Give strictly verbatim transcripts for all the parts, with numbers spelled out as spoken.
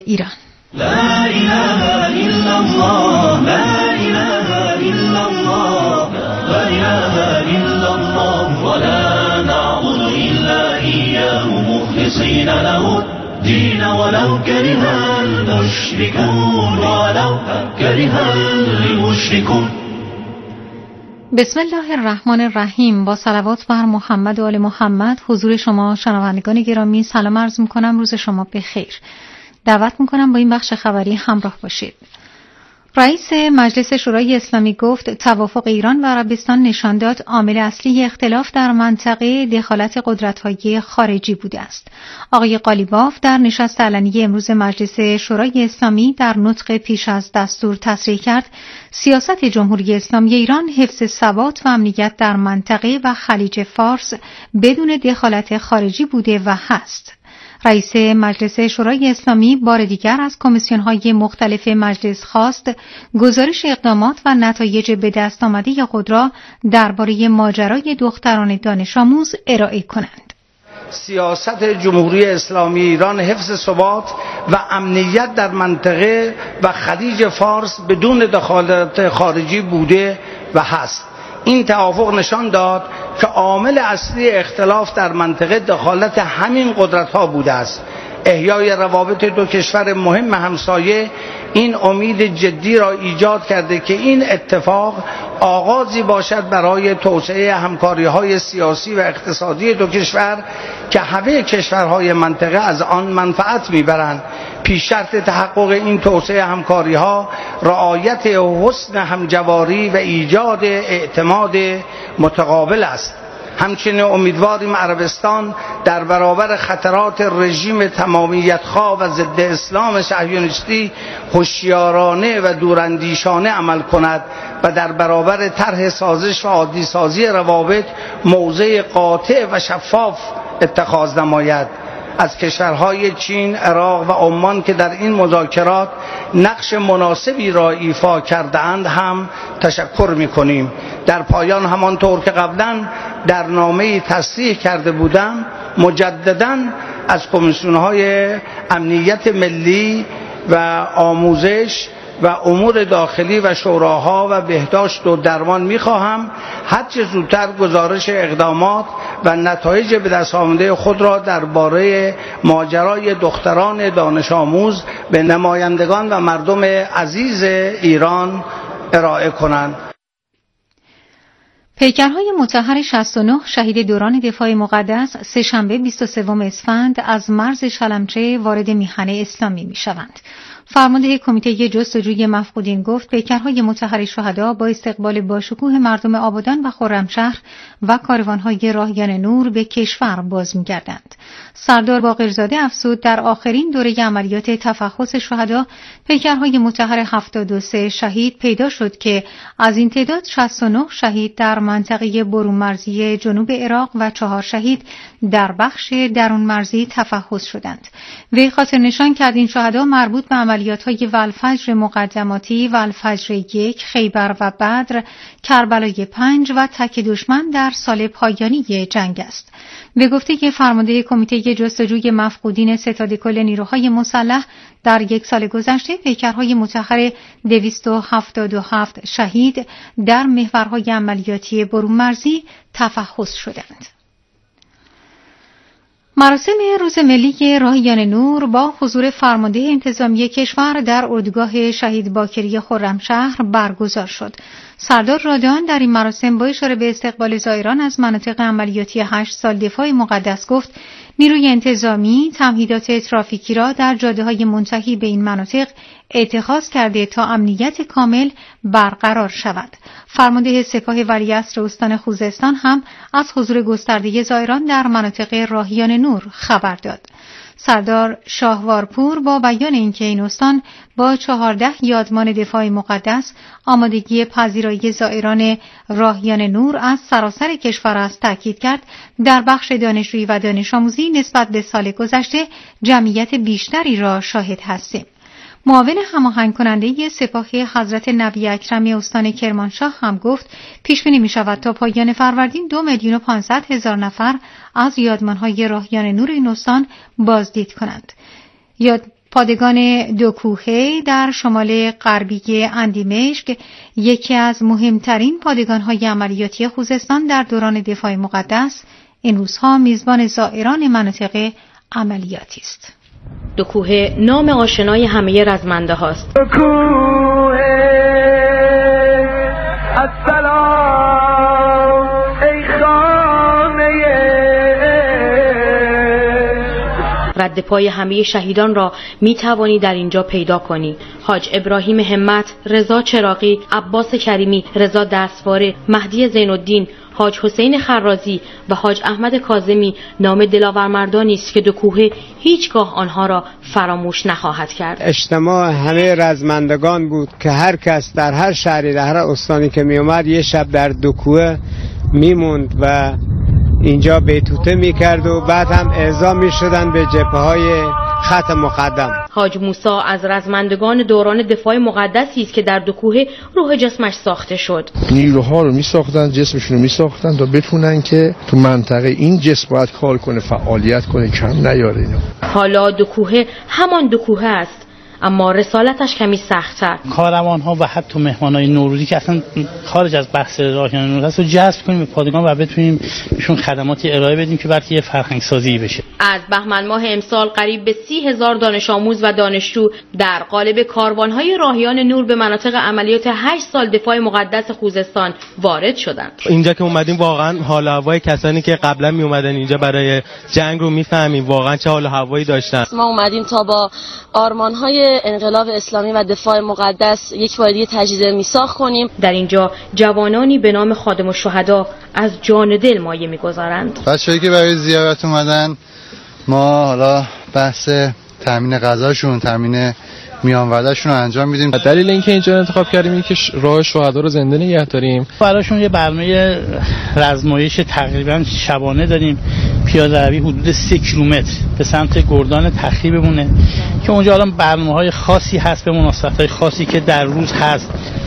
ایران. لا اله الا الله لا اله الا الله لا اله الا الله ولا نعبد الا اياه مخلصين له الدين ولو كره المشركون ولو كره المشركون. بسم الله الرحمن الرحیم. با صلوات بر محمد و آل محمد حضور شما شنوندگان گرامی سلام عرض می‌کنم. روز شما بخیر. دعوت می‌کنم با این بخش خبری همراه باشید. رئیس مجلس شورای اسلامی گفت توافق ایران و عربستان نشان داد عامل اصلی اختلاف در منطقه دخالت قدرت‌های خارجی بوده است. آقای قالیباف در نشست علنی امروز مجلس شورای اسلامی در نطق پیش از دستور تصریح کرد سیاست جمهوری اسلامی ایران حفظ ثبات و امنیت در منطقه و خلیج فارس بدون دخالت خارجی بوده و هست. رئیس مجلس شورای اسلامی بار دیگر از کمیسیون‌های مختلف مجلس خواست گزارش اقدامات و نتایج به دست آمده خود را درباره ماجرای دختران دانش آموز ارائه کنند. سیاست جمهوری اسلامی ایران حفظ ثبات و امنیت در منطقه و خلیج فارس بدون دخالت خارجی بوده و هست. این توافق نشان داد که عامل اصلی اختلاف در منطقه دخالت همین قدرت‌ها بوده است. احیای روابط دو کشور مهم همسایه این امید جدی را ایجاد کرده که این اتفاق آغازی باشد برای توسعه همکاری‌های سیاسی و اقتصادی دو کشور که همه کشورهای منطقه از آن منفعت می‌برند. پیش شرط تحقق این توسعه همکاری‌ها رعایت حسن همجواری و ایجاد اعتماد متقابل است. همچنین امیدواریم عربستان در برابر خطرات رژیم تمامیت‌خواه و ضد اسلام صهیونیستی هوشیارانه و دوراندیشانه عمل کند و در برابر طرح سازش و عادی سازی روابط موضع قاطع و شفاف اتخاذ نماید. از کشورهای چین، عراق و عمان که در این مذاکرات نقش مناسبی را ایفا کرده‌اند هم تشکر می‌کنیم. در پایان همانطور که قبلا در نامه‌ای تصریح کرده بودم مجدداً از کمیسیون‌های امنیت ملی و آموزش و امور داخلی و شوراها و بهداشت و درمان می‌خواهم هرچه زودتر گزارش اقدامات و نتایج به دست آمده خود را درباره ماجرای دختران دانش آموز به نمایندگان و مردم عزیز ایران ارائه کنند. پیکرهای مطهر شصت و نه شهید دوران دفاع مقدس سه‌شنبه بیست و سوم اسفند از مرز شلمچه وارد میهن اسلامی می‌شوند. فرمانده کمیته جستجوی مفقودین گفت پیکرهای مطهر شهدا با استقبال باشکوه مردم آبادان و خرمشهر و کاروانهای راهیان نور به کشور باز می‌گردند. سردار باقرزاده افزود در آخرین دوره عملیات تفحص شهدا پیکرهای مطهر هفتاد و سه شهید پیدا شد که از این تعداد شصت و نه شهید در منطقه برون مرزی جنوب عراق و چهار شهید در بخش درون مرزی تفحص شدند. وی خاطر نشان کرد این شهدا مربوط به عملیات‌های والفجر مقدماتی، والفجر یک، خیبر و بدر، کربلای پنج و تک دشمن در سال پایانی جنگ است. به گفته که فرمانده کمیته جستجوی مفقودین ستاد کل نیروهای مسلح در یک سال گذشته پیکرهای مطهر دویست و هفتاد و هفت شهید در محورهای عملیاتی برون مرزی تفحص شدند. مراسم روز ملی راهیان نور با حضور فرمانده انتظامی کشور در اردوگاه شهید باکری خرمشهر برگزار شد. سردار رادان در این مراسم با اشاره به استقبال زائران از مناطق عملیاتی هشت سال دفاع مقدس گفت نیروی انتظامی تمهیدات ترافیکی را در جاده‌های منتهی به این مناطق اتخاذ کرده تا امنیت کامل برقرار شود. فرمانده سپاه ولیعصر استان خوزستان هم از حضور گسترده زائران در مناطق راهیان نور خبر داد. سردار شاهوارپور با بیان اینکه این استان با چهارده یادمان دفاع مقدس آمادگی پذیرایی زائران راهیان نور از سراسر کشور است تاکید کرد در بخش دانشجویی و دانش آموزی نسبت به سال گذشته جمعیت بیشتری را شاهد هستیم. معاون هماهنگ کننده سپاه حضرت نبی اکرم استان کرمانشاه هم گفت پیش بینی می شود تا پایان فروردین دو میلیون و پانصد هزار نفر از یادمانهای راهیان نور این استان بازدید کنند. یاد پادگان دوکوهه در شمال غربی اندیمشک یکی از مهمترین پادگان‌های عملیاتی خوزستان در دوران دفاع مقدس این روزها میزبان زائران مناطق عملیاتی است. دوکوهه نام آشنای همه رزمنده هاست. دوکوهه السلام ای خانه رد پای همه شهیدان را می توانی در اینجا پیدا کنی. حاج ابراهیم همت، رضا چراغی، عباس کریمی، رضا دستواره، مهدی زین‌الدین، حاج حسین خرازی و حاج احمد کاظمی نام دلاورمردانی است که دوکوهه هیچگاه آنها را فراموش نخواهد کرد. اجتماع همه رزمندگان بود که هر کس در هر شهری در هر استانی که می اومد یه شب در دوکوهه میموند و اینجا بیتوته میکرد و بعد هم اعزام میشدن به جبهه‌های خط مقدم. حاج موسی از رزمندگان دوران دفاع مقدسی است که در دوکوهه روح جسمش ساخته شد. نیروها رو میساختن، جسمشون رو میساختن تا بتونن که تو منطقه این جسم باید کار کنه، فعالیت کنه، کم نیاره اینو. حالا دوکوهه همان دوکوهه است، اما رسالتش کمی سخت‌تر. کاروان‌ها و حتی مهمانای نوروزی که اصلا خارج از بحث راهیان نوروز است رو جذب کنیم به پادگان و بتونیم بهشون خدماتی ارائه بدیم که بلکه یه فرهنگ‌سازی بشه. از بهمن ماه امسال قریب به سی هزار دانش آموز و دانشجو در قالب کاروان‌های راهیان نور به مناطق عملیات هشت سال دفاع مقدس خوزستان وارد شدند. اینجا که اومدیم واقعا حال و هوای کسانی که قبلا می اومدن اینجا برای جنگ رو میفهمیم واقعا چه حال و هوایی داشتن. ما اومدیم تا با آرمان‌های انقلاب اسلامی و دفاع مقدس یک بار دیگه تجدید میثاق کنیم. در اینجا جوانانی به نام خادم الشهدا از جان دل مایه می‌گذارند. بچه‌ای که برای زیارت اومدن ما حالا بحث تامین غذاشون، تامین میانوردهشون رو انجام میدیم. دلیل اینکه اینجا انتخاب کردیم اینه که راه شهدا رو زنده نگه داریم. براشون یه برنامه رزمایش تقریبا شبانه داریم. پیاده روی حدود سه کیلومتر به سمت گردان تخریب بمونه که اونجا الان برنامه‌های خاصی هست به مناسبت‌های خاصی که در روز هست.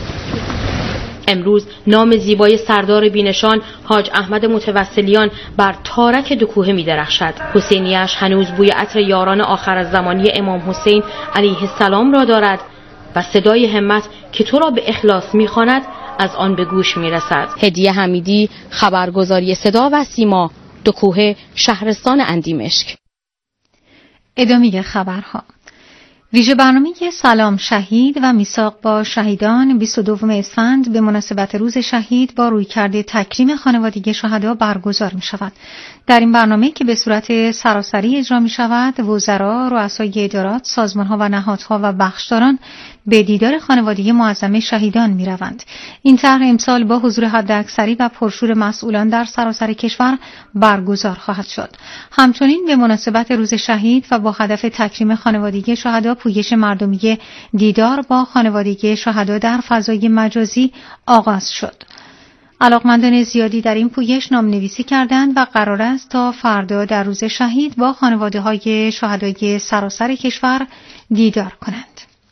امروز نام زیبای سردار بینشان حاج احمد متوسلیان بر تارک دوکوهه می درخشد. حسینیش هنوز بوی عطر یاران آخر از زمانی امام حسین علیه السلام را دارد و صدای همت که تو را به اخلاص می خواند از آن به گوش می رسد. هدیه حمیدی، خبرگزاری صدا و سیما، دوکوهه، شهرستان اندیمشک. ادامه خبرها. ویژه برنامه سلام شهید و میثاق با شهیدان بیست و دوم اسفند به مناسبت روز شهید با رویکرد تکریم خانوادگی شهدا برگزار می شود. در این برنامه که به صورت سراسری اجرا می شود، وزرا، رؤسای ادارات، سازمان‌ها و نهادها و بخشداران به دیدار خانواده معظم شهیدان می روند. این طرح امسال با حضور حداکثری و پرشور مسئولان در سراسر کشور برگزار خواهد شد. همچنین به مناسبت روز شهید و با هدف تکریم خانوادگی شهدا پویش مردمی دیدار با خانوادگی شهدا در فضای مجازی آغاز شد. علاقمندان زیادی در این پویش نامنویسی کردند و قرار است تا فردا در روز شهید با خانواده‌های شهدای سراسر کشور دیدار کنند.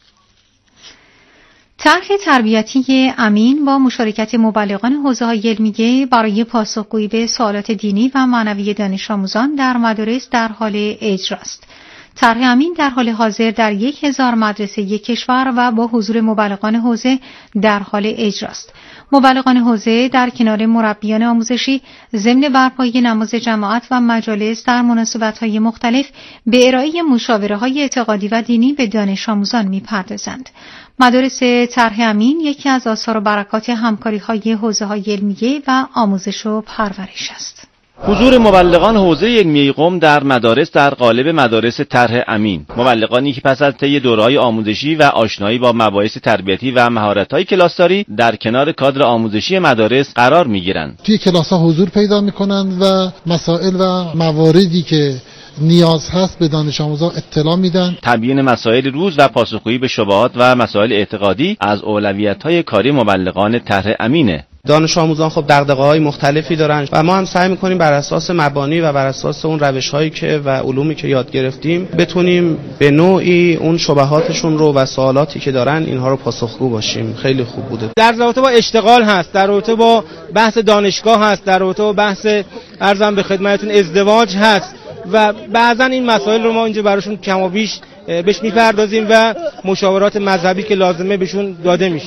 طرح تربیتی امین با مشارکت مبلغان حوزه‌های علمیه برای پاسخگویی به سوالات دینی و معنوی دانش آموزان در مدارس در حال اجراست. طرح امین در حال حاضر در یک هزار مدرسه کشور و با حضور مبلغان حوزه در حال اجراست. مبلغان حوزه در کنار مربیان آموزشی ضمن برپایی نماز جماعت و مجالس در مناسبت‌های مختلف به ارائه مشاوره‌های اعتقادی و دینی به دانش آموزان می‌پردازند. مدارس طرح امین یکی از آثار و برکات همکاری‌های حوزه‌های علمیه و آموزش و پرورش است. حضور مبلغان حوزه علمیه قم در مدارس در قالب مدارس طرح امین. مبلغانی که پس از طی دوره‌های آموزشی و آشنایی با مباحث تربیتی و مهارت‌های کلاسداری در کنار کادر آموزشی مدارس قرار می‌گیرند. توی کلاس‌ها حضور پیدا می‌کنند و مسائل و مواردی که نیاز هست به دانش آموزان اطلاع میدن. تبیین مسائل روز و پاسخگویی به شبهات و مسائل اعتقادی از اولویت‌های کاری مبلغان طرح امینه. دانش آموزان خب دغدغه‌های مختلفی دارن و ما هم سعی می‌کنیم بر اساس مبانی و بر اساس اون روش‌هایی که و علومی که یاد گرفتیم بتونیم به نوعی اون شبهاتشون رو و سوالاتی که دارن اینها رو پاسخگو باشیم. خیلی خوب بوده. در رابطه با اشتغال هست، در رابطه با بحث دانشگاه هست، در رابطه با بحث ارزم به خدمتتون ازدواج هست و بعضا این مسائل رو ما اینجا براشون کم و بیش بهش میپردازیم و مشاورات مذهبی که لازمه بهشون داده میشه.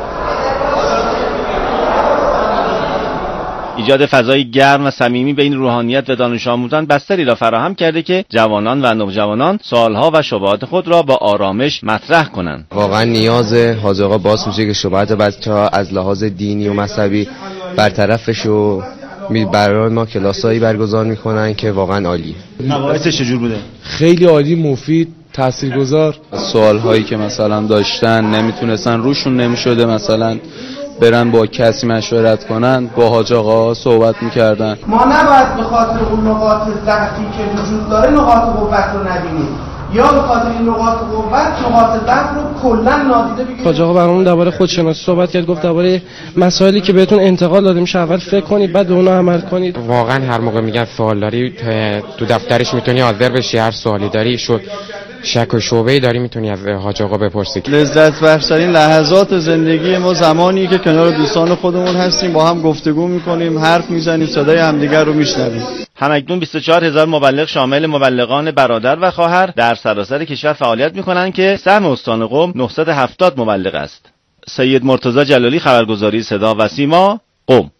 ایجاد فضای گرم و صمیمی بین روحانیت و دانش آموزان بستری را فراهم کرده که جوانان و نوجوانان سوالها و شبهات خود را با آرامش مطرح کنند. واقعا نیاز حاج آقا باعث میشه که شبهات بچه‌ها از لحاظ دینی و مذهبی برطرفش و برای ما کلاسایی برگزار میکنن که واقعا عالیه. مباحثش چجور بوده؟ خیلی عالی، مفید، تاثیرگذار. سوالهایی که مثلا داشتن نمیتونستن روشون نمیشده مثلا برن با کسی مشورت کنن، با حاج آقا صحبت میکردن. ما نباید به خاطر اون نقاط ضعفی که وجود داره نقاط قوت رو نبینیم، یا به خاطر این نقاط قوت نقاط ضعف رو کلا نادیده بگیریم. حاج آقا برامون درباره خودشناسی صحبت کرد، گفت درباره مسائلی که بهتون انتقال داده میشه اول فکر کنید بعد به اونها عمل کنید. واقعا هر موقع میگن سوال داری تو دفترش میتونی حاضر بشی، هر سوالی داری شد شک و شبهه‌ای داری میتونی از حاج آقا بپرسی. لذت بخش‌ترین لحظات زندگی ما زمانی که کنار دوستان خودمون هستیم، با هم گفتگو میکنیم، حرف میزنیم، صدای همدیگر رو میشنویم. همکنون بیست و چهار هزار مبلغ شامل مبلغان برادر و خواهر در سراسر کشور فعالیت میکنند که سهم استان قم نهصد و هفتاد مبلغ است. سید مرتضی جلالی، خبرگزاری صدا و سیما، قم.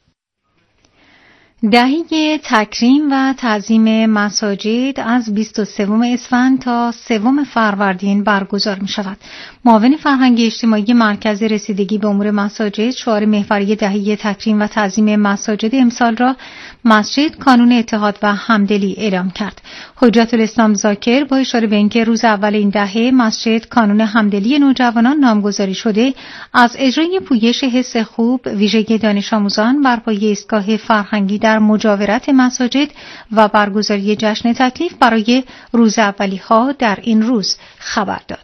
دهه تکریم و تعظیم مساجد از بیست و سوم اسفند تا سوم فروردین برگزار می شود. معاون فرهنگی اجتماعی مرکز رسیدگی به امور مساجد شعار محوری دهه تکریم و تعظیم مساجد امسال را مسجد کانون اتحاد و همدلی اعلام کرد. حجت الاسلام زاکر با اشاره به اینکه روز اول این دهه مسجد کانون همدلی نوجوانان نامگذاری شده، از اجرای پویش حس خوب ویژگی دانش آموزان بر پایه ایستگاه فرهنگی در مجاورت مساجد و برگزاری جشن تکلیف برای روز اولی ها در این روز خبر داد.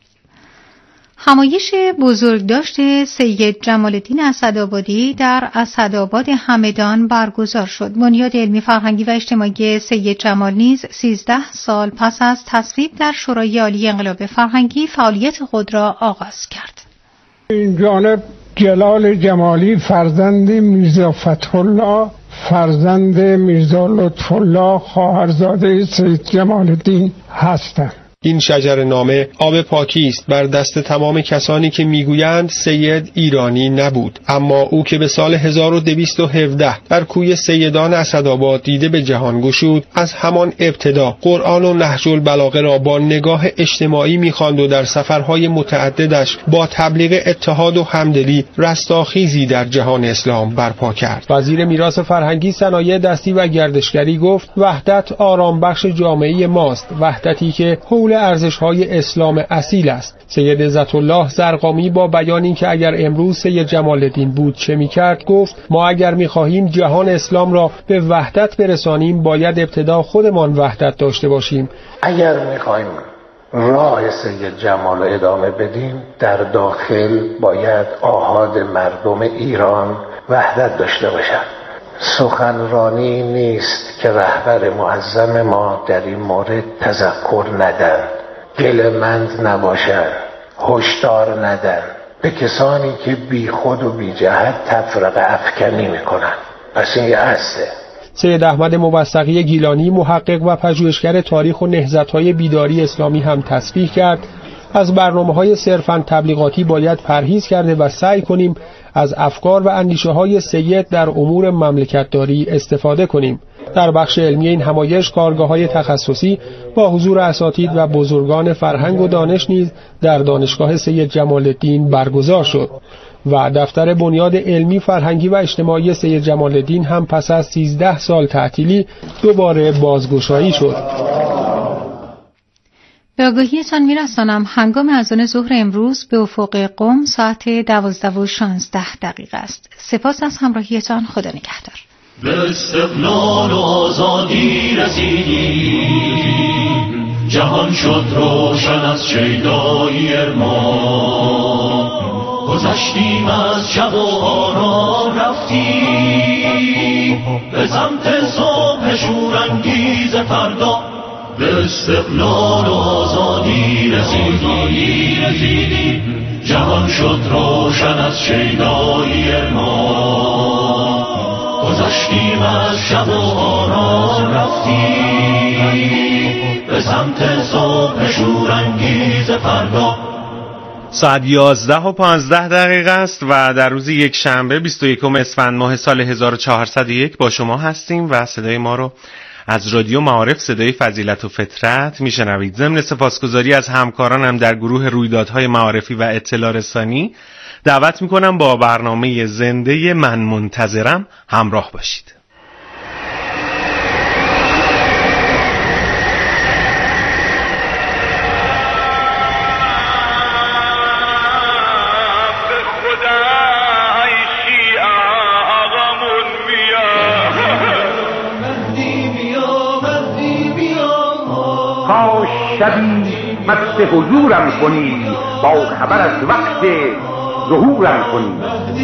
همایش بزرگداشت سید جمال الدین اسدآبادی در اسدآباد همدان برگزار شد. بنیاد علمی فرهنگی و اجتماعی سید جمال نیز سیزده سال پس از تصویب در شورای عالی انقلاب فرهنگی فعالیت خود را آغاز کرد. این جانب جلال جمالی فرزند میرزا فتح الله، فرزند میرزا لطف الله خواهرزاده سید جمال الدین هستند. این شجره‌نامه آب پاکی است بر دست تمام کسانی که میگویند سید ایرانی نبود، اما او که به سال هزار و دویست و هفده در کوی سیدان اسدآباد دیده به جهان گشود، از همان ابتدا قرآن و نهج البلاغه را با نگاه اجتماعی می‌خواند و در سفرهای متعددش با تبلیغ اتحاد و همدلی رستاخیزی در جهان اسلام برپا کرد. وزیر میراث فرهنگی، صنایع دستی و گردشگری گفت وحدت آرام بخش جامعه ماست، وحدتی که حول ارزش‌های اسلام اصیل است. سید عزت الله زرقامی با بیان اینکه اگر امروز سید جمال الدین بود چه می‌کرد گفت ما اگر می‌خواهیم جهان اسلام را به وحدت برسانیم باید ابتدا خودمان وحدت داشته باشیم. اگر می‌خواهیم راه سید جمال ادامه بدیم در داخل باید آحاد مردم ایران وحدت داشته باشند. سخنرانی نیست که رهبر معظم ما در این مورد تذکر ندن، گله‌مند نباشن، هشدار ندن به کسانی که بی خود و بی جهت تفرقه افکنی میکنن. پس این یه اصله. سید احمد موثقی گیلانی، محقق و پژوهشگر تاریخ و نهضت‌های بیداری اسلامی هم تصریح کرد از برنامه‌های صرفاً تبلیغاتی باید پرهیز کرده و سعی کنیم از افکار و اندیشه‌های سید در امور مملکتداری استفاده کنیم. در بخش علمی این همایش کارگاه‌های تخصصی با حضور اساتید و بزرگان فرهنگ و دانش نیز در دانشگاه سید جمال الدین برگزار شد و دفتر بنیاد علمی فرهنگی و اجتماعی سید جمال الدین هم پس از سیزده سال تعطیلی دوباره بازگشایی شد. به آگاهیتان می‌رسانم هنگام اذان ظهر امروز به افق قم ساعت دوازده و شانزده دقیقه است. سپاس از همراهیتان. خدا نگهدار. به استقلال و آزادی رسیدیم، جهان شد روشن از شیدایی ارمان، گذشتیم از شب و آرام رفتیم به سمت صبح شورانگیز فردا. به استقلال و آزادی رسیدیم، جهان شد روشن از شیدایی ارمان، گذشتیم از شب و آرام رفتیم به سمت صبح شورانگیز فردا. ساعت یازده و پانزده دقیقه است و در روز یک شنبه بیست و یکم اسفند ماه سال هزار و چهارصد و یک با شما هستیم و صدای ما رو از رادیو معارف صدای فضیلت و فطرت میشنوید. ضمن سپاسگزاری از همکارانم در گروه رویدادهای معارفی و اطلاع رسانی دعوت میکنم با برنامه زنده من منتظرم همراه باشید. شبی مست حضورم کنی با خبر از وقت ظهورم کنی.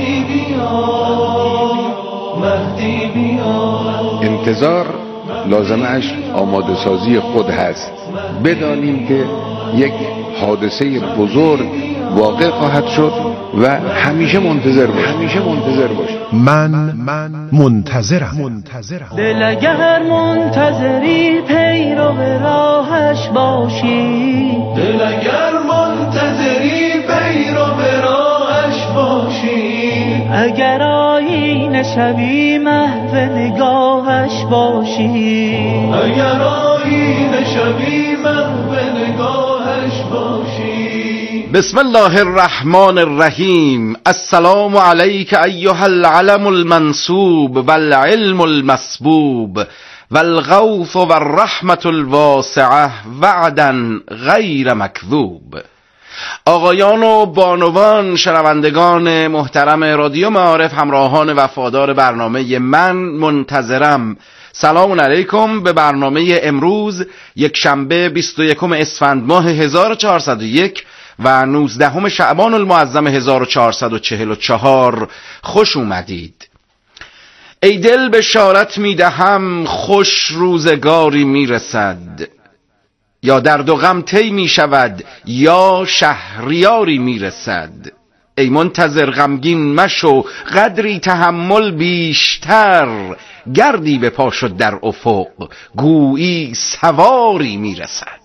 انتظار لازمش آماده سازی خود هست. بدانیم که یک حادثه بزرگ واقع خواهد شد و همیشه منتظر باش. همیشه منتظر باش. من من منتظرم. منتظرم. دل اگر منتظری پیرو راهش باشی، دل اگر منتظری پیرو راهش باشی، اگر آینه شبی محو نگاهش باشی، اگر آینه شبی محو نگاهش باشی. بسم الله الرحمن الرحیم. السلام علیک ایها العلم المنصوب والعلم المسبوب والغوث والرحمة الواسعة وعدا غیر مکذوب. آقایان و بانوان، شنوندگان محترم رادیو معارف، همراهان وفادار برنامه من منتظرم، سلام علیکم به برنامه امروز یک شنبه بیست و یکم اسفند ماه هزار و چهارصد و یک و نوزدهم شعبان المعظم هزار و چهارصد و چهل و چهار خوش اومدید. ای دل بشارت میدهم خوش روزگاری میرسد، یا درد و غم طی میشود یا شهریاری میرسد. ای منتظر غمگین مشو قدری تحمل بیشتر، گردی به پا شد در افق گویی سواری میرسد.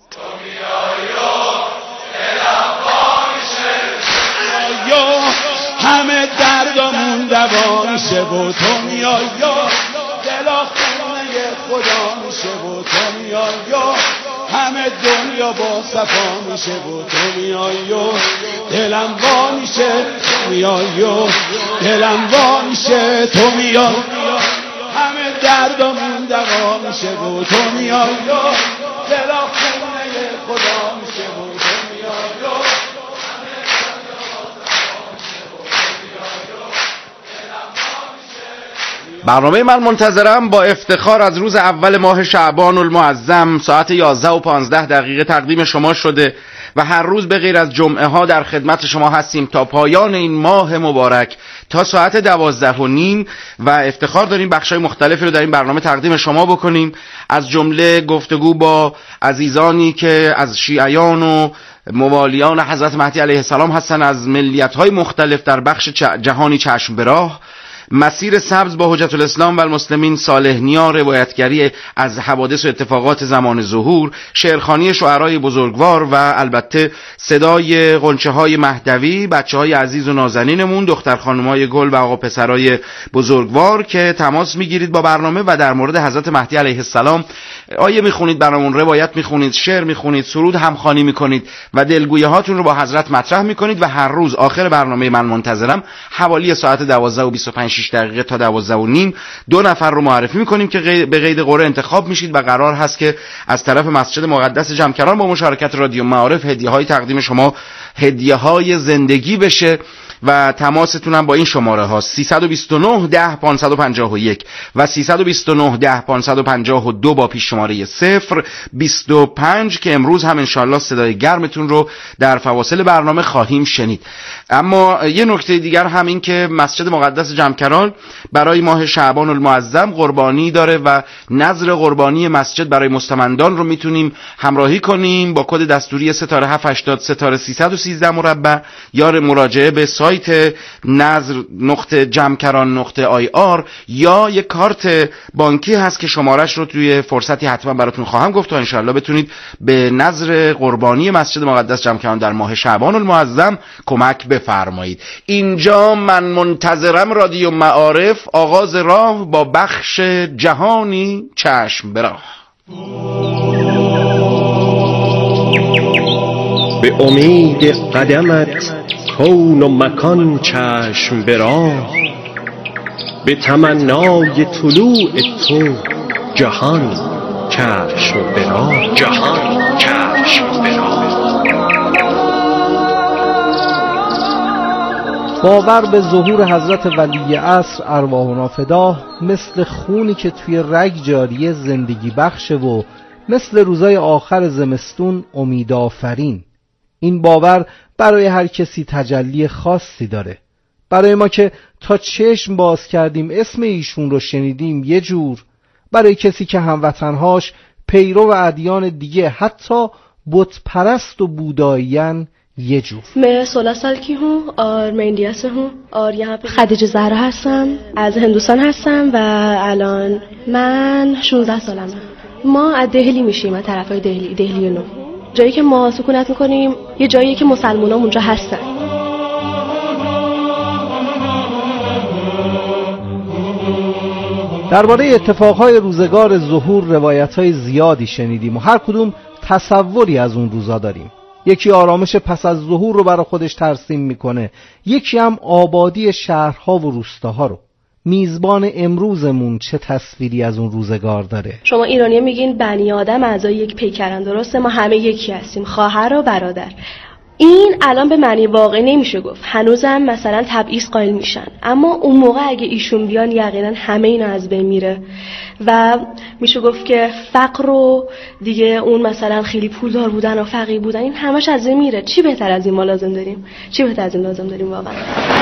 همه دردمون دوا میشه و تو میای، یا دلا خونه خدا میشه و تو میای، یا همه دنیا با صفا میشه و تو میای، یا دلم وا میشه میای، یا دلم وا میشه تو میای، همه دردمون دوا میشه و تو میای، یا دلا خونه خدا میشه و تو میای، یا برنامه من منتظرم با افتخار از روز اول ماه شعبان المعظم ساعت یازده و پانزده دقیقه تقدیم شما شده و هر روز به غیر از جمعه ها در خدمت شما هستیم تا پایان این ماه مبارک تا ساعت دوازده و نیم و افتخار داریم بخشای مختلفی رو در این برنامه تقدیم شما بکنیم، از جمله گفتگو با عزیزانی که از شیعیان و موالیان حضرت مهدی علیه السلام هستن از ملیت‌های مختلف در بخش جهانی چشم به راه، مسیر سبز با حجت الاسلام و المسلمین صالح نیا، روایتگری از حوادث و اتفاقات زمان ظهور، شعرخوانی شعرای بزرگوار و البته صدای غنچه های مهدوی، بچه های عزیز و نازنینمون، دختر خانمای گل و آقا پسرای بزرگوار که تماس میگیرید با برنامه و در مورد حضرت مهدی علیه السلام آیه میخونید، برامون روایت میخونید، شعر میخونید، سرود همخوانی میکنید و دلگویه هاتون رو با حضرت مطرح میکنید و هر روز آخر برنامه من منتظرم حوالی ساعت دوازده و بیست و پنج دقیقه تا دوازده و نیم دو نفر رو معرفی میکنیم که به قید قرعه انتخاب میشید و قرار هست که از طرف مسجد مقدس جمکران با مشارکت رادیو معارف هدیه های تقدیم شما هدیه های زندگی بشه و تماستون هم با این شماره ها سیصد و بیست و نه ده پانصد و پنجاه و یک و سیصد و بیست و نه ده پانصد و پنجاه و دو با پیش شماره صفر بیست و پنج که امروز هم انشالله صدای گرمتون رو در فواصل برنامه خواهیم شنید. اما یه نکته دیگر هم این که مسجد مقدس جمکران برای ماه شعبان المعظم قربانی داره و نذر قربانی مسجد برای مستمندان رو میتونیم همراهی کنیم با کد دستوری ستاره هفت هشتاد ستاره سیصد و سیزده مربع یا مراجعه به سایت سایت نظر نقطه جمکران نقطه آی آر یا یک کارت بانکی هست که شمارش رو توی فرصتی حتما براتون خواهم گفت تا انشاءالله بتونید به نظر قربانی مسجد مقدس جمکران در ماه شعبان المعظم کمک بفرمایید. اینجا من منتظرم رادیو معارف، آغاز راه با بخش جهانی چشم به راه. به امید قدمت کون و مکان چشم به راه، به تمنای طلوع تو جهان چشم به راه، جهان چشم به راه. باور به ظهور حضرت ولی عصر ارواحنا فداه مثل خونی که توی رگ جاریه زندگی بخشه و مثل روزای آخر زمستون امیدآفرین. این باور برای هر کسی تجلی خاصی داره. برای ما که تا چشم باز کردیم اسم ایشون رو شنیدیم یه جور، برای کسی که هموطنهاش پیرو و ادیان دیگه حتی بت پرست و بوداییان یه جور. मैं सोलह साल की हूँ और मैं इंडिया से हूँ और यहाँ पे خدیجه زهرا هستم، از هندوستان هستم و الان من شانزده سالمه. ما از دهلی میشیم، از طرفای دهلی، دهلی نو. جایی که ما سکونت میکنیم یه جایی که مسلمونا اونجا هستن. درباره اتفاقهای روزگار ظهور روایتهای زیادی شنیدیم و هر کدوم تصوری از اون روزا داریم. یکی آرامش پس از ظهور رو برای خودش ترسیم میکنه، یکی هم آبادی شهرها و روستاها رو. میزبان امروزمون چه تصویری از اون روزگار داره؟ شما ایرانی میگین بنی آدم اعضای یک پیکرن، درسته؟ ما همه یکی هستیم، خواهر و برادر. این الان به معنی واقعی نمیشه گفت، هنوزم مثلا تبعیض قائل میشن، اما اون موقع اگه ایشون بیان یقینا همه اینا از بین میره و میشه گفت که فقر رو دیگه، اون مثلا خیلی پولدار بودن و فقیر بودن، این همش از بین میره. چی بهتر از این ما لازم داریم؟ چی بهتر از این لازم داریم واقعا؟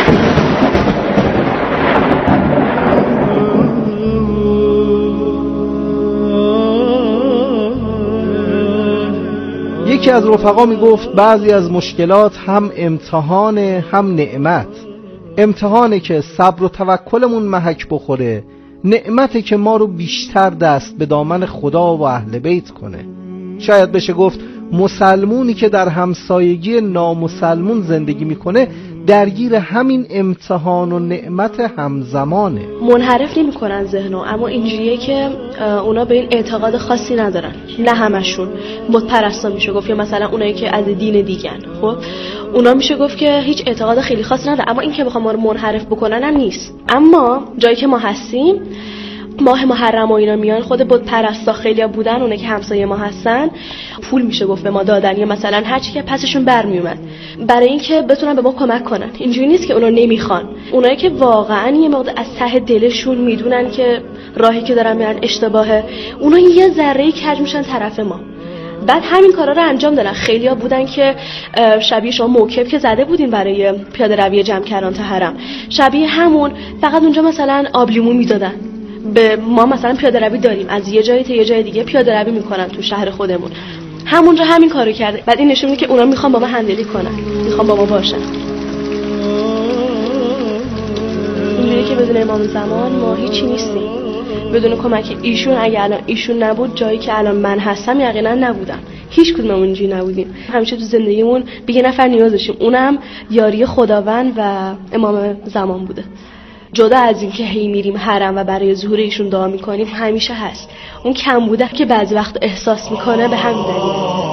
یکی از رفقا میگفت بعضی از مشکلات هم امتحان هم نعمت. امتحانه که صبر و توکلمون محک بخوره، نعمته که ما رو بیشتر دست به دامن خدا و اهل بیت کنه. شاید بشه گفت مسلمونی که در همسایگی نامسلمون زندگی میکنه درگیر همین امتحان و نعمت همزمانه. منحرف نمی کنن ذهنو، اما اینجوریه که اونا به این اعتقاد خاصی ندارن. نه همشون بت پرستا میشه گفت، یا مثلا اونایی که از دین دیگن، خب اونا میشه گفت که هیچ اعتقاد خیلی خاصی ندارن، اما این که بخوام ما رو منحرف بکنن هم نیست. اما جایی که ما هستیم، ماه محرم و اینا میان، خود بت پرستا خیلی بودن، اونه که همسایه ما هستن پول میشه گفت به ما دادن، یا مثلا هر چی که پسشون برمیومد برای اینکه بتونن به ما کمک کنن. اینجوری نیست که اونا نمیخوان، اونایی که واقعا یه موقع از ته دلشون میدونن که راهی که دارن میرن اشتباهه، اونا یه ذره کج میشن طرف ما، بعد همین کارا رو انجام دادن. خیلیا بودن که شبیه شما موکب که زده بودین برای پیاده روی جمکران تا حرم، شبیه همون، فقط اونجا مثلا آب لیمو میدادن. به ما مثلا پیاده روی داریم، از یه جایی تا یه جای دیگه پیاده روی میکنن تو شهر خودمون، همونجا همین کارو کرده. بعد این نشون میده که اونا میخوان با ما هندلی کنن، میخوان با ما باشن. اینجوریه که بدون امام زمان ما هیچی نیستیم، بدون کمک ایشون، اگه الان ایشون نبود جایی که الان من هستم یقینا نبودم. هیچ کدوممون اینجوری نبودیم. همیشه تو زندگیمون به یه نفر نیاز داشتیم، اونم یاری خداوند و امام زمان بوده. جدا از این که هی میریم حرم و برای ظهور ایشون دعا میکنیم، همیشه هست اون کم بوده که بعضی وقت احساس میکنه، به همین دلیل.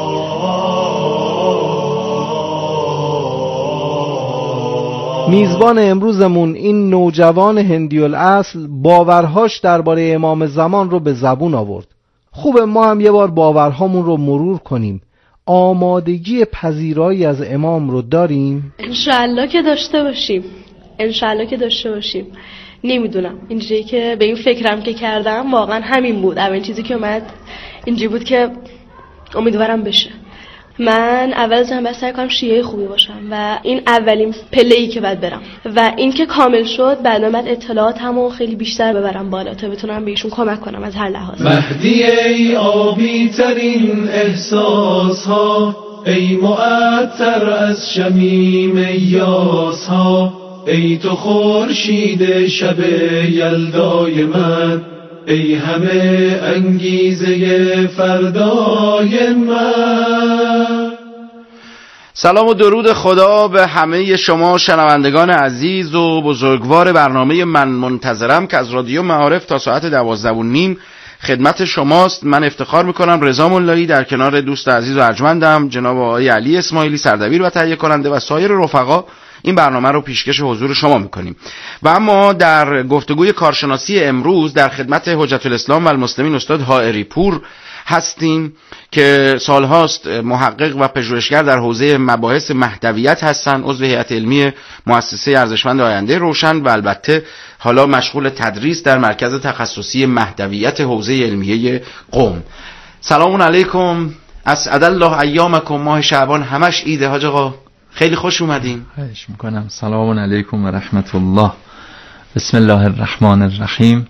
میزبان امروزمون این نوجوان هندی الاصل باورهاش درباره امام زمان رو به زبون آورد. خوبه ما هم یه بار باورهامون رو مرور کنیم. آمادگی پذیرایی از امام رو داریم؟ انشالله که داشته باشیم، انشالله که داشته باشیم. نمیدونم، اینجوری که به این فکرم که کردم واقعا همین بود. اولین چیزی که اومد اینجوری بود که امیدوارم بشه. من اول از همه سعی کنم شیعه خوبی باشم و این اولین پله‌ای که باید برم، و این که کامل شد بعد من اطلاعاتمو خیلی بیشتر ببرم بالا تا بتونم بهشون کمک کنم از هر لحاظ. مهدی ای آبی ترین احساس ها، ای معطر از شمیم یاس ها، ای تو خورشید شب یلدای من، ای همه انگیزه فردای من. سلام و درود خدا به همه شما شنوندگان عزیز و بزرگوار برنامه من منتظرم که از رادیو معارف تا ساعت دوازده و نیم خدمت شماست. من افتخار میکنم رضا ملایی در کنار دوست عزیز و ارجمندم جناب آقای علی اسماعیلی سردبیر و تهیه کننده و سایر رفقا این برنامه رو پیشکش حضور شما میکنیم. و اما در گفتگوی کارشناسی امروز در خدمت حجت الاسلام و المسلمین استاد حائری پور هستیم که سالهاست محقق و پژوهشگر در حوزه مباحث مهدویت هستند، عضو هیئت علمی مؤسسه ارزشمند آینده روشن و البته حالا مشغول تدریس در مرکز تخصصی مهدویت حوزه علمیه قم. سلام علیکم، اسعد الله ایامکم. ماه شعبان همش عیده حاج آقا، خیلی خوش اومدین. خواهش میکنم. سلام علیکم و رحمت الله. بسم الله الرحمن الرحیم.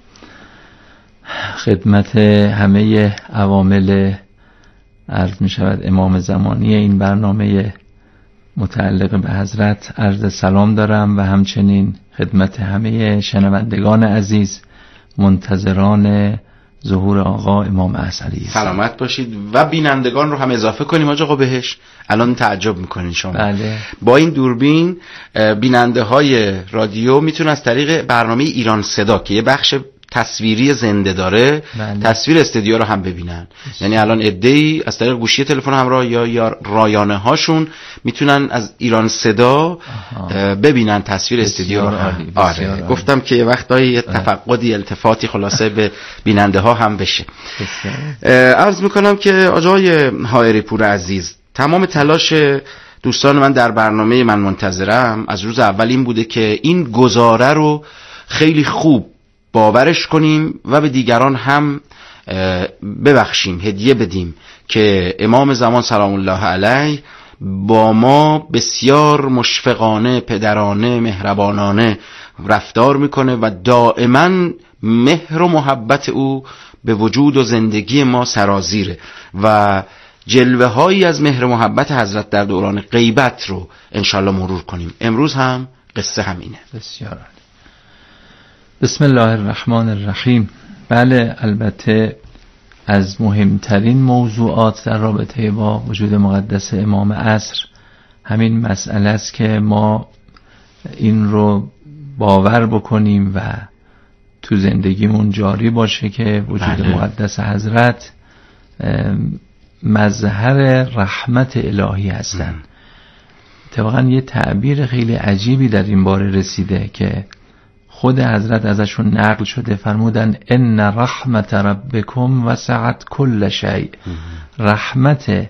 خدمت همه عوامل عرض می شود امام زمانی این برنامه متعلق به حضرت عرض سلام دارم و همچنین خدمت همه شنوندگان عزیز منتظران ظهور آقا امام علیه سلامت باشید و بینندگان رو هم اضافه کنیم آقا بهش. الان تعجب میکنین شما. بله. با این دوربین بیننده های رادیو میتونن از طریق برنامه ایران صدا که یه بخش تصویری زنده داره بله. تصویر استودیو رو هم ببینن. یعنی الان عده‌ای از طریق گوشی تلفن همراه یا یا رایانه هاشون میتونن از ایران صدا آها. ببینن تصویر استودیو رو. آره گفتم که یه وقتایی یه تفقدی التفاتی خلاصه به بیننده ها هم بشه. عرض میکنم که آقای حائری پور عزیز، تمام تلاش دوستان من در برنامه من منتظرم از روز اول این بوده که این گزاره رو خیلی خوب باورش کنیم و به دیگران هم ببخشیم، هدیه بدیم که امام زمان سلام الله علیه با ما بسیار مشفقانه، پدرانه، مهربانانه رفتار میکنه و دائما مهر و محبت او به وجود و زندگی ما سرازیره و جلوه هایی از مهر و محبت حضرت در دوران غیبت رو انشالله مرور کنیم. امروز هم قصه همینه. بسیار بسم الله الرحمن الرحیم. بله، البته از مهمترین موضوعات در رابطه با وجود مقدس امام عصر همین مسئله است که ما این رو باور بکنیم و تو زندگیمون جاری باشه که وجود بله. مقدس حضرت مظهر رحمت الهی هستند. طبعا یه تعبیر خیلی عجیبی در این باره رسیده که خود حضرت ازشون نقل شده، فرمودن ان رحمت ربکم وسعت کل شیء. رحمت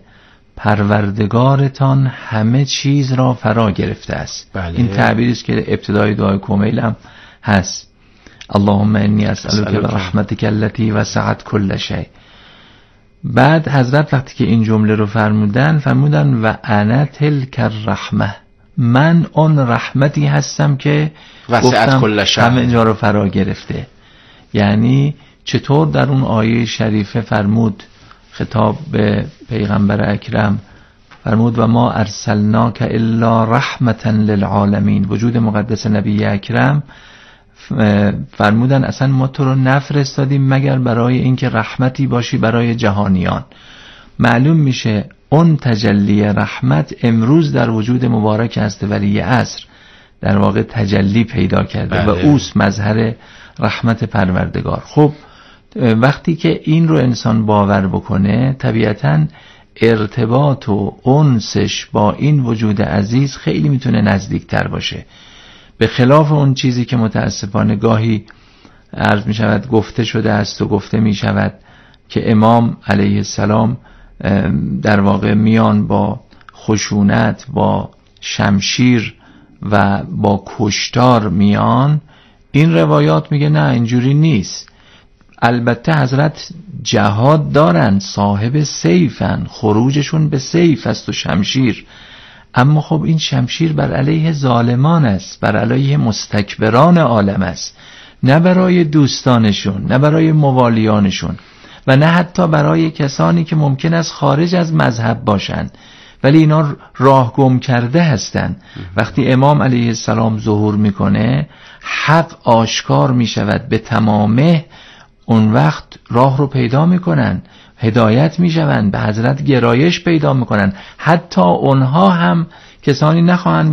پروردگارتان همه چیز را فرا گرفته است. بله. این تعبیری است که ابتدای دعای کمیل هم هست. اللهم انی اسألک برحمتک التی وسعت کل شیء. بعد حضرت وقتی که این جمله رو فرمودن فرمودن و انا تلک الرحمه، من اون رحمتی هستم که وسعت کل شیء همه جا رو فرا گرفته. یعنی چطور در اون آیه شریفه فرمود، خطاب به پیغمبر اکرم فرمود و ما ارسلناک الا رحمتا للعالمین. وجود مقدس نبی اکرم فرمودن اصلا ما تو رو نفرستادیم مگر برای اینکه رحمتی باشی برای جهانیان. معلوم میشه اون تجلی رحمت امروز در وجود مبارک است ولی عصر در واقع تجلی پیدا کرده بله. و اوست مظهر رحمت پروردگار. خب وقتی که این رو انسان باور بکنه طبیعتاً ارتباط و انسش با این وجود عزیز خیلی میتونه نزدیکتر باشه، به خلاف اون چیزی که متاسفانه گاهی عرض می شود گفته شده است و گفته می شود که امام علیه السلام در واقع میان با خشونت، با شمشیر و با کشتار میان. این روایات میگه نه اینجوری نیست. البته حضرت جهاد دارن، صاحب سیفن، خروجشون به سیف است و شمشیر، اما خب این شمشیر بر علیه ظالمان است، بر علیه مستکبران عالم است، نه برای دوستانشون، نه برای موالیانشون و نه حتی برای کسانی که ممکن است خارج از مذهب باشند ولی اینا راه گم کرده هستن. وقتی امام علیه السلام ظهور میکنه حق آشکار میشود به تمامه، اون وقت راه رو پیدا میکنن، هدایت میشوند، به حضرت گرایش پیدا میکنن. حتی اونها هم کسانی نخواهند